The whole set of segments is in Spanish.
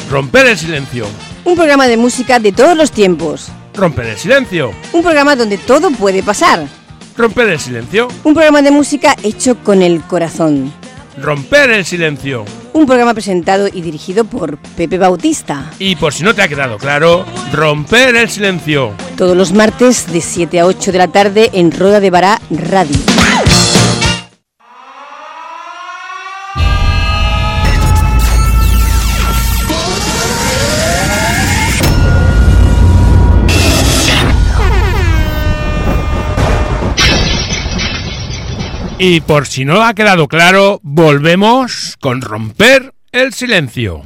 Romper el silencio. Un programa de música de todos los tiempos. Romper el silencio. Un programa donde todo puede pasar. Romper el silencio. Un programa de música hecho con el corazón. Romper el silencio. Un programa presentado y dirigido por Pepe Bautista. Y por si no te ha quedado claro, Romper el silencio. Todos los martes de 7 a 8 de la tarde en Roda de Bará Radio. Y por si no ha quedado claro, volvemos con Romper el silencio.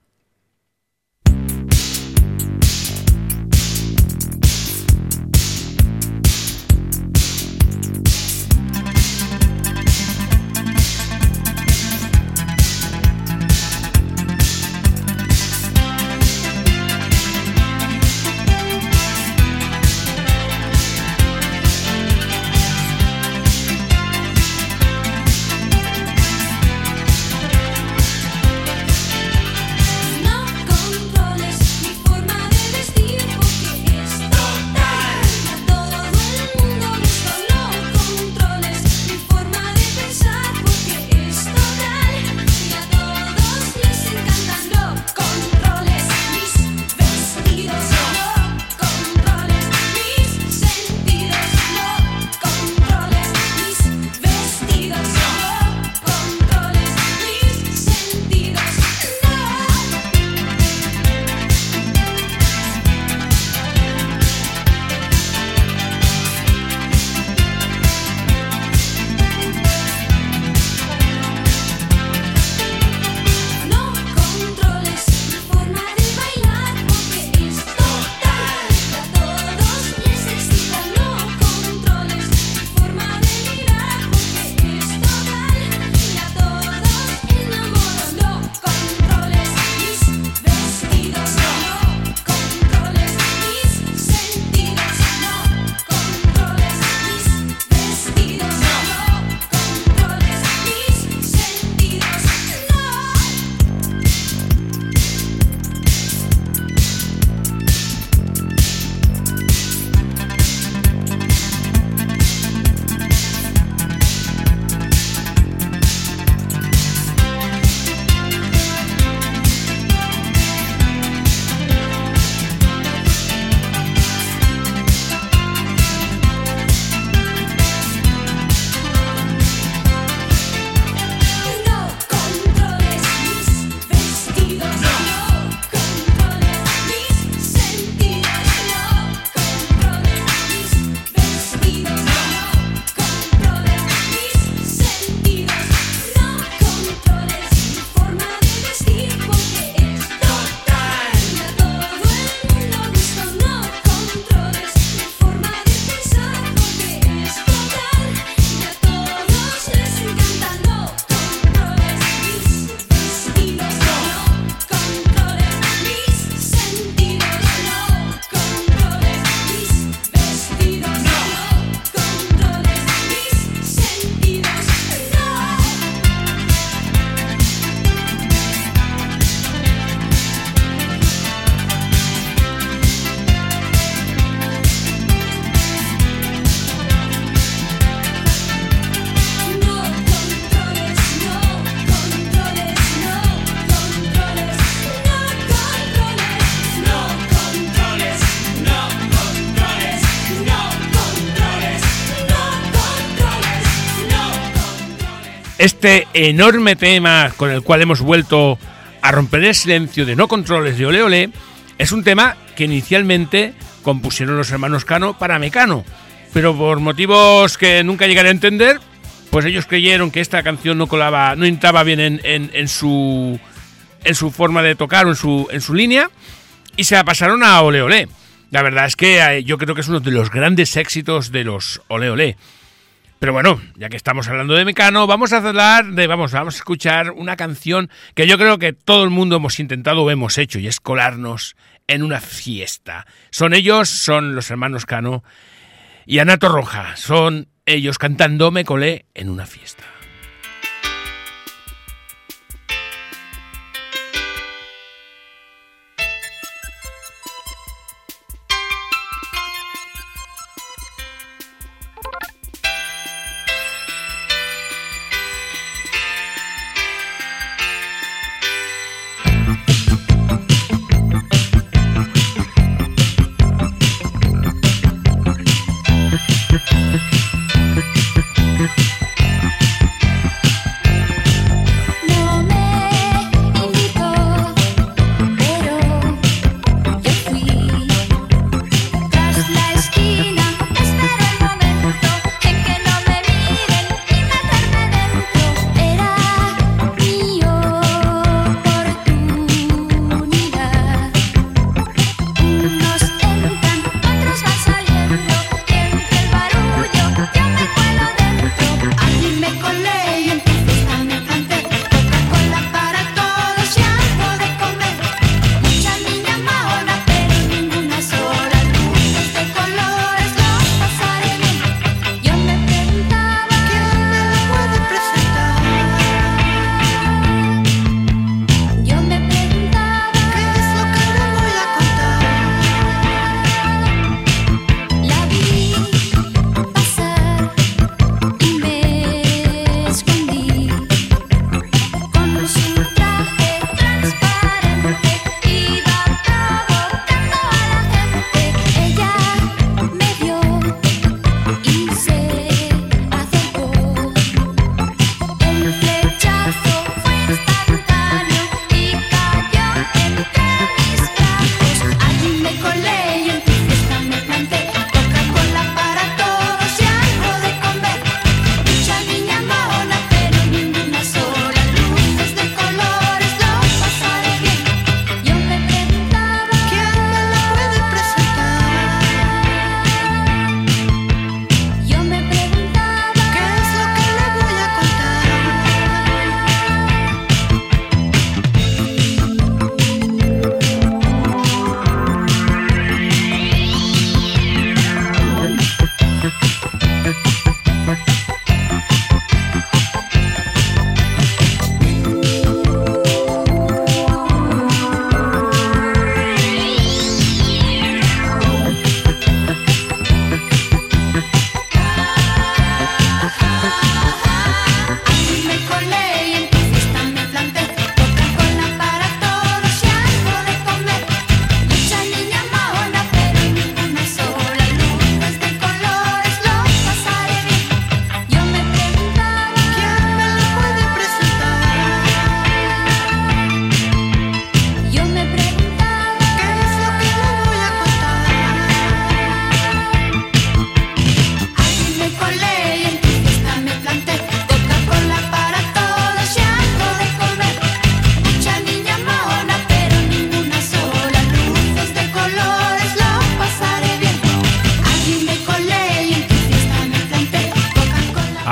Este enorme tema con el cual hemos vuelto a romper el silencio de No Controles de Ole Ole es un tema que inicialmente compusieron los hermanos Cano para Mecano, pero por motivos que nunca llegaré a entender, pues ellos creyeron que esta canción no colaba, no entraba bien en su forma de tocar o en su línea, y se la pasaron a Ole Ole. La verdad es que yo creo que es uno de los grandes éxitos de los Ole Ole. Pero bueno, ya que estamos hablando de Mecano, vamos a escuchar una canción que yo creo que todo el mundo hemos intentado o hemos hecho, y es colarnos en una fiesta. Son los hermanos Cano y Ana Torroja. Son ellos cantando Me colé en una fiesta.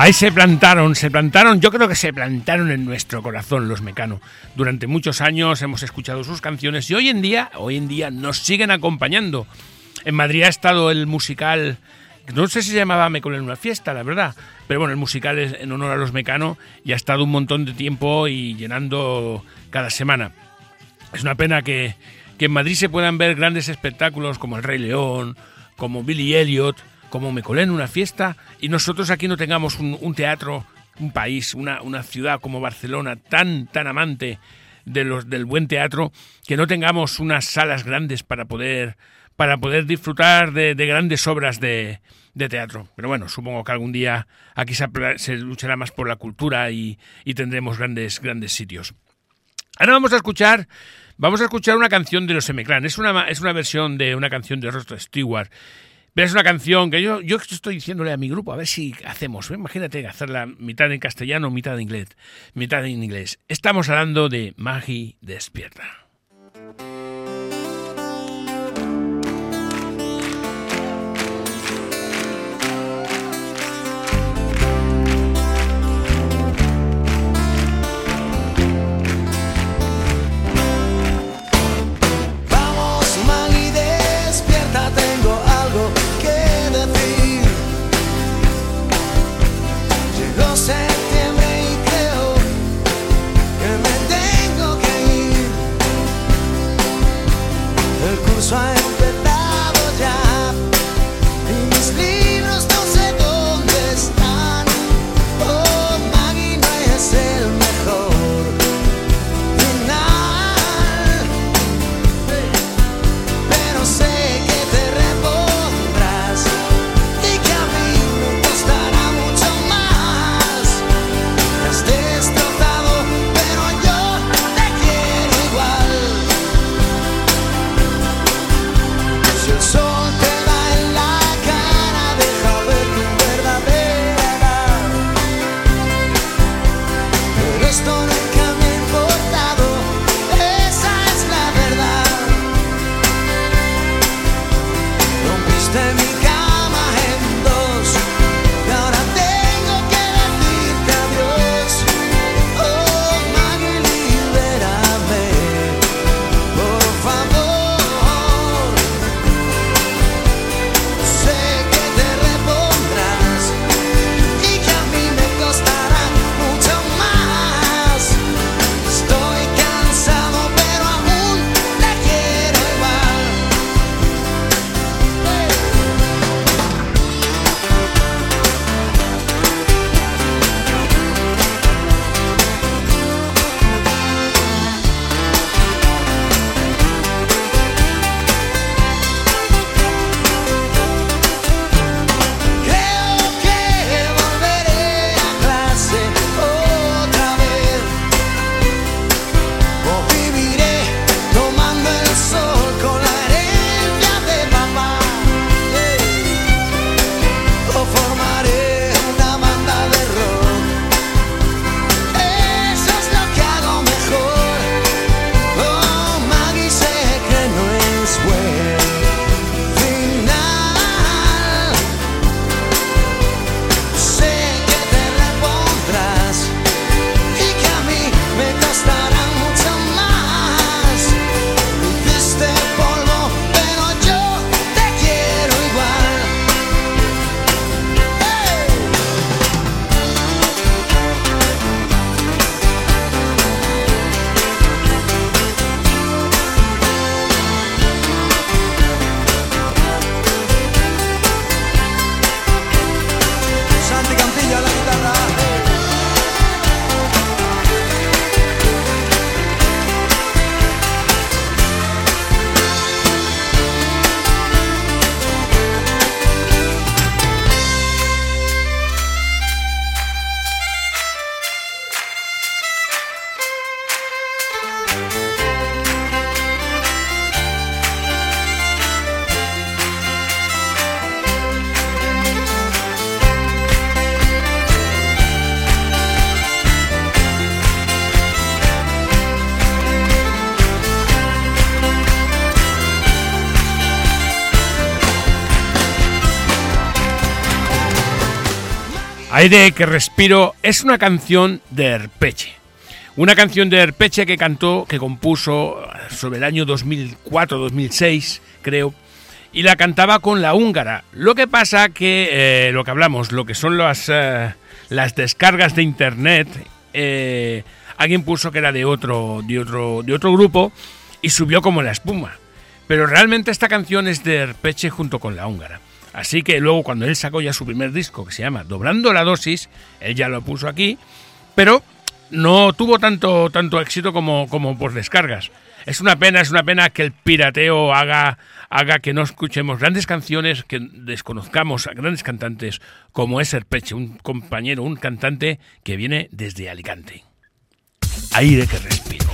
Ahí se plantaron, yo creo que se plantaron en nuestro corazón los Mecano. Durante muchos años hemos escuchado sus canciones y hoy en día nos siguen acompañando. En Madrid ha estado el musical, no sé si se llamaba Me colé en una fiesta, la verdad, pero bueno, el musical es en honor a los Mecano y ha estado un montón de tiempo y llenando cada semana. Es una pena que en Madrid se puedan ver grandes espectáculos como El Rey León, como Billy Elliot, como Me colé en una fiesta, y nosotros aquí no tengamos un teatro, un país, una ciudad como Barcelona tan amante del buen teatro, que no tengamos unas salas grandes para poder disfrutar de grandes obras de teatro. Pero bueno, supongo que algún día aquí se luchará más por la cultura y tendremos grandes sitios. Ahora vamos a escuchar una canción de los M-Clan. Es una versión de una canción de Rod Stewart. Pero es una canción que yo estoy diciéndole a mi grupo, a ver si hacemos. Imagínate hacerla mitad en castellano, mitad en inglés. Estamos hablando de Maggie Despierta. Septiembre y creo que me tengo que ir. El curso ha empezado ya y mis libros no sé dónde están. Oh, Maggie, no es el mejor final, pero sé que te repondrás y que a mí me costará mucho más. Me has destrozado, pero yo te quiero igual. Aire que respiro es una canción de Erpeche. Una canción de Erpeche que compuso sobre el año 2004-2006, creo, y la cantaba con La Húngara. Lo que pasa que, lo que hablamos, lo que son las descargas de internet, alguien puso que era de otro grupo y subió como la espuma. Pero realmente esta canción es de Erpeche junto con La Húngara. Así que luego cuando él sacó ya su primer disco, que se llama Doblando la Dosis, él ya lo puso aquí, pero no tuvo tanto éxito como por descargas. Es una pena que el pirateo haga que no escuchemos grandes canciones, que desconozcamos a grandes cantantes como es Erpeche, un compañero, un cantante que viene desde Alicante. Aire que respiro.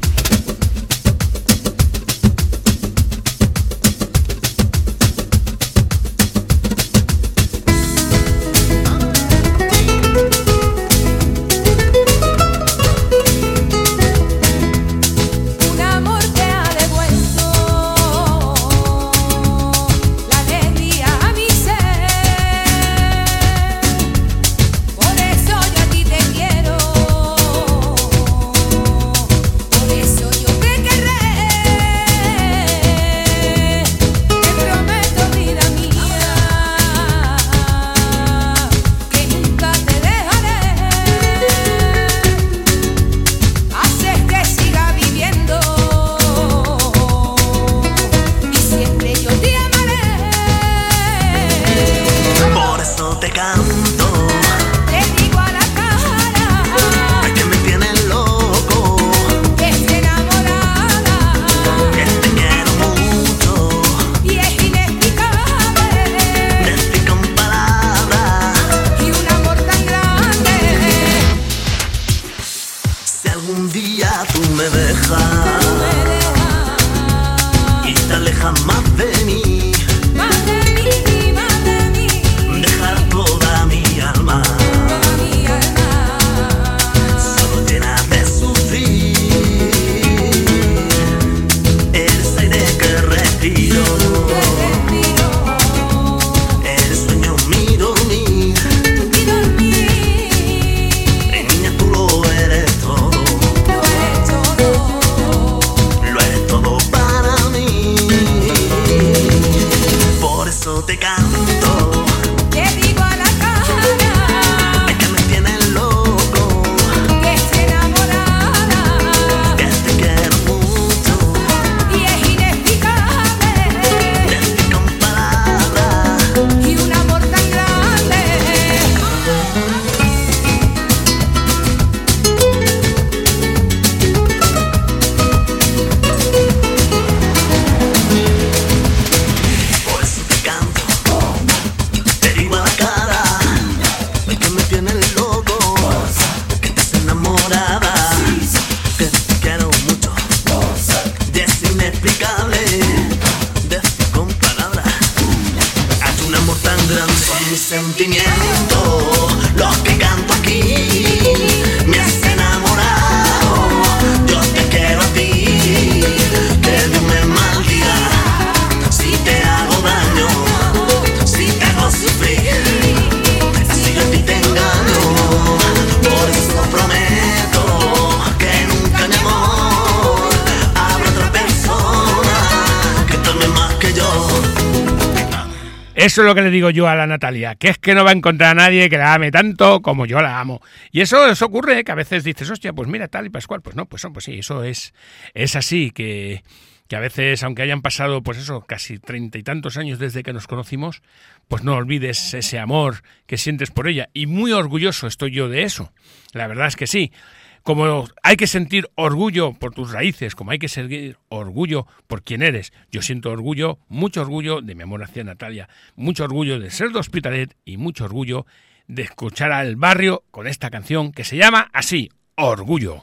Eso es lo que le digo yo a la Natalia, que es que no va a encontrar a nadie que la ame tanto como yo la amo. Y eso ocurre, que a veces dices, hostia, pues mira, tal y pascual. Pues no, pues sí, eso es así, que a veces, aunque hayan pasado, pues eso, casi 30 y tantos años desde que nos conocimos, pues no olvides ese amor que sientes por ella. Y muy orgulloso estoy yo de eso. La verdad es que sí. Como hay que sentir orgullo por tus raíces, como hay que sentir orgullo por quien eres. Yo siento orgullo, mucho orgullo de mi amor hacia Natalia, mucho orgullo de ser de Hospitalet y mucho orgullo de escuchar al barrio con esta canción que se llama así, Orgullo.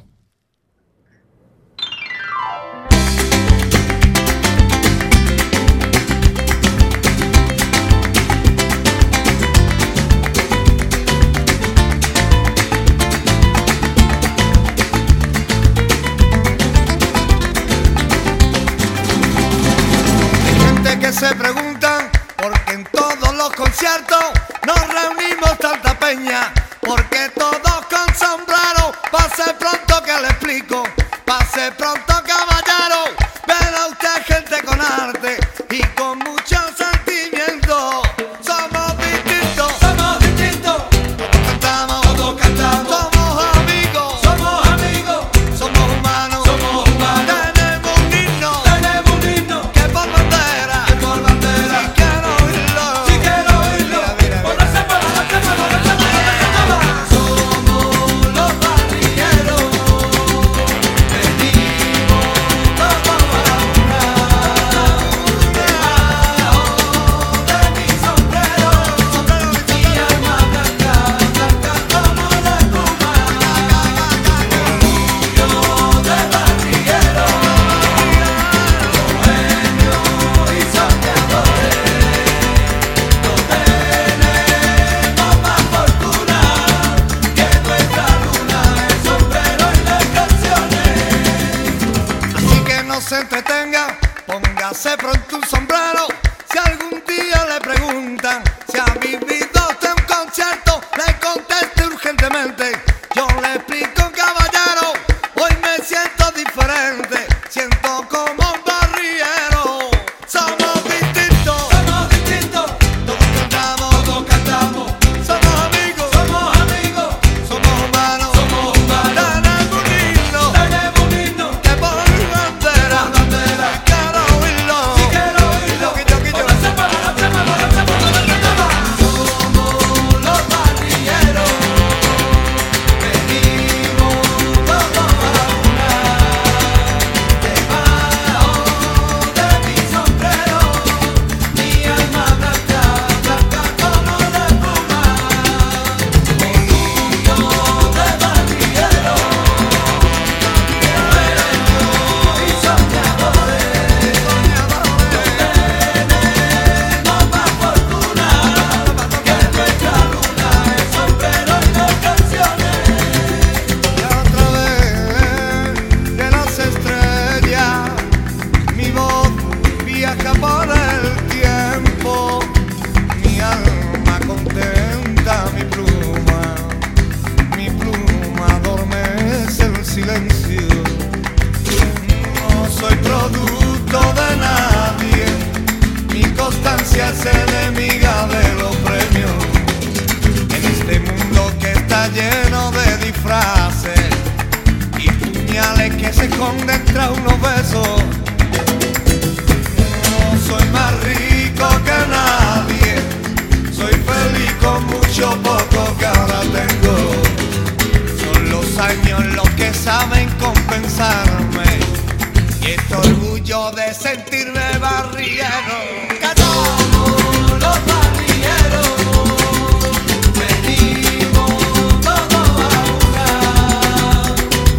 Se preguntan por qué en todos los conciertos nos reunimos tanta peña Pase pronto, caballero, verá usted gente con arte y con mucho sentimiento. Somos distintos, somos distintos. Todos cantamos, somos amigos, somos humanos, tenemos un himno, que por bandera, si quiero oírlo, mira. Somos los barrilleros, venimos todos a una, debajo de mi sombrero, mi alma blanca, blanca como la espuma, orgullo de barrillero, bohemios y soñadores, no tenemos más fortuna que nuestra luna, el sombrero y las canciones. Así que no se entretenga, póngase pronto un sombrero. Si algún día le preguntan si ha vivido usted un concierto, le conteste urgentemente. Yo le explico, caballero, hoy me siento diferente, siento como un barrillero. Somos distintos, todos cantamos, somos amigos, somos humanos, tenemos un himno, que por bandera, quiero oírlo, somos los barrilleros, venimos todos a una, debajo de mi sombrero, mi alma blanca, blanca como la espuma, orgullo de barrillero, bohemios y soñadores, tenemos más fortuna que nuestra luna, el sombrero y las canciones. Y otra vez de las estrellas, mi voz viaja por el tiempo, mi alma contenta, mi pluma adormece el silencio. No soy producto de nadie, mi constancia es enemiga de los premios. En este mundo que está lleno de disfraces y puñales que se esconden tras unos besos, no soy más rico que nadie, soy feliz con mucho poco que ahora tengo. Son los años los que saben compensarme y este orgullo de sentirme barrillero. Somos los barrilleros, venimos todos a una,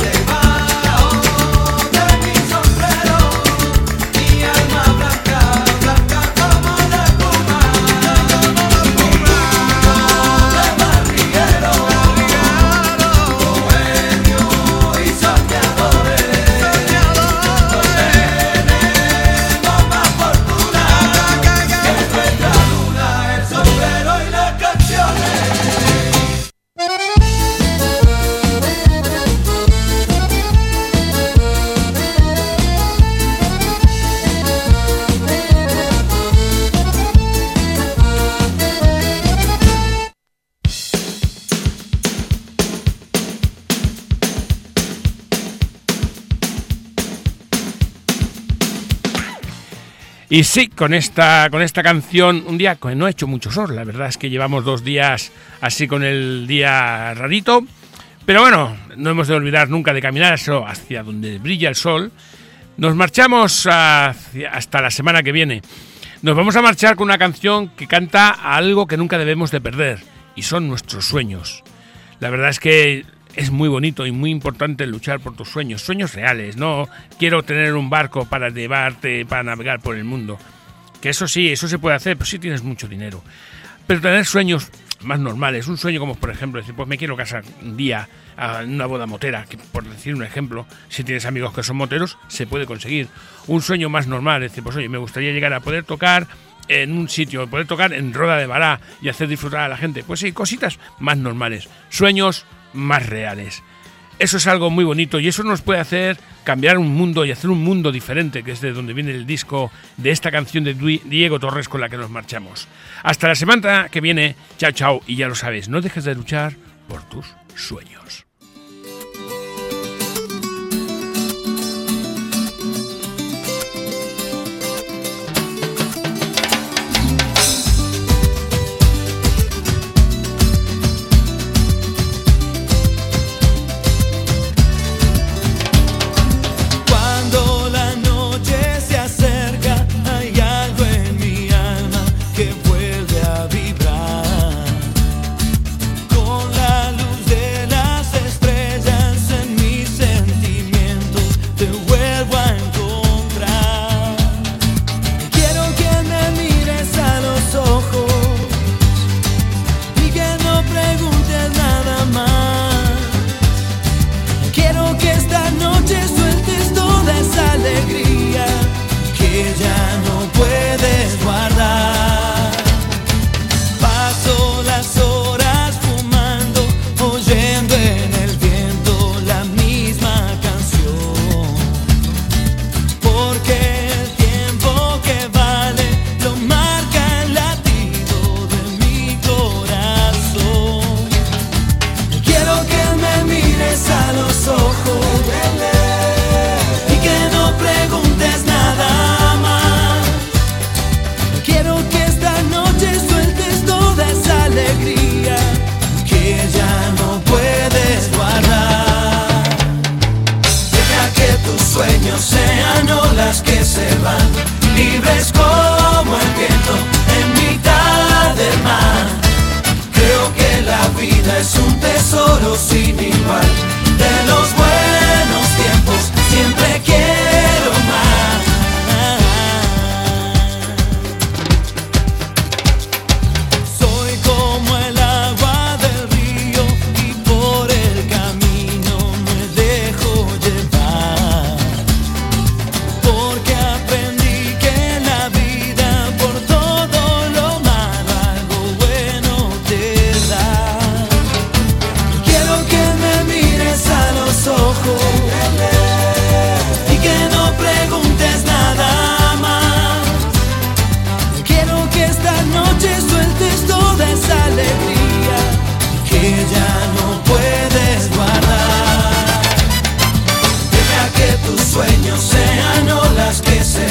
debajo de mi sombrero, mi alma blanca, blanca como la espuma, orgullo de barrillero, bohemios y soñadores, no tenemos más fortuna que nuestra luna, el sombrero y las canciones. Y sí, con esta canción, un día que no ha hecho mucho sol, la verdad es que llevamos 2 días así con el día rarito, pero bueno, no hemos de olvidar nunca de caminar hacia donde brilla el sol. Nos marchamos hasta la semana que viene. Nos vamos a marchar con una canción que canta a algo que nunca debemos de perder, y son nuestros sueños. La verdad es que es muy bonito y muy importante luchar por tus sueños, sueños reales. No quiero tener un barco para llevarte, para navegar por el mundo. Que eso sí, eso se puede hacer, pero si tienes mucho dinero. Pero tener sueños más normales, un sueño como por ejemplo decir, pues me quiero casar un día en una boda motera, que por decir un ejemplo, si tienes amigos que son moteros, se puede conseguir. Un sueño más normal, decir, pues oye, me gustaría llegar a poder tocar en un sitio, poder tocar en Roda de Bará y hacer disfrutar a la gente. Pues sí, cositas más normales, sueños más reales. Eso es algo muy bonito y eso nos puede hacer cambiar un mundo y hacer un mundo diferente, que es de donde viene el disco de esta canción de Diego Torres con la que nos marchamos. Hasta la semana que viene, chao, chao, y ya lo sabes, no dejes de luchar por tus sueños. Sean olas que se van, libres como el viento en mitad del mar. Creo que la vida es un tesoro sin igual. De los buenos tiempos siempre quiero más. Soy como el agua del río y por el camino me dejo llevar. Porque aprendí que la vida por todo lo malo algo bueno te da. Quiero que me mires a los ojos y que no preguntes nada más. Quiero que esta noche sueltes toda esa alegría que ya no puedes guardar. Deja que tus sueños sean olas que se